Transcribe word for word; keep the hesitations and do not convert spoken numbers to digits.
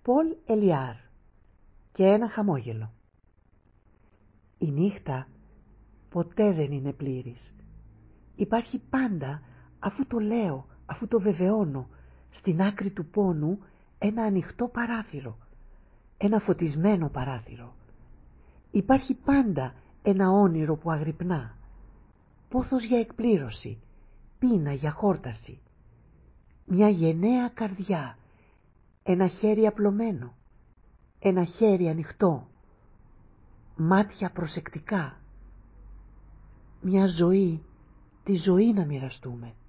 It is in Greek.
Πολ Ελιάρ. Και ένα χαμόγελο. Η νύχτα ποτέ δεν είναι πλήρης. Υπάρχει πάντα, αφού το λέω, αφού το βεβαιώνω, στην άκρη του πόνου ένα ανοιχτό παράθυρο, ένα φωτισμένο παράθυρο. Υπάρχει πάντα ένα όνειρο που αγρυπνά, πόθος για εκπλήρωση, πείνα για χόρταση, μια γενναία καρδιά, ένα χέρι απλωμένο, ένα χέρι ανοιχτό, μάτια προσεκτικά, μια ζωή, τη ζωή να μοιραστούμε.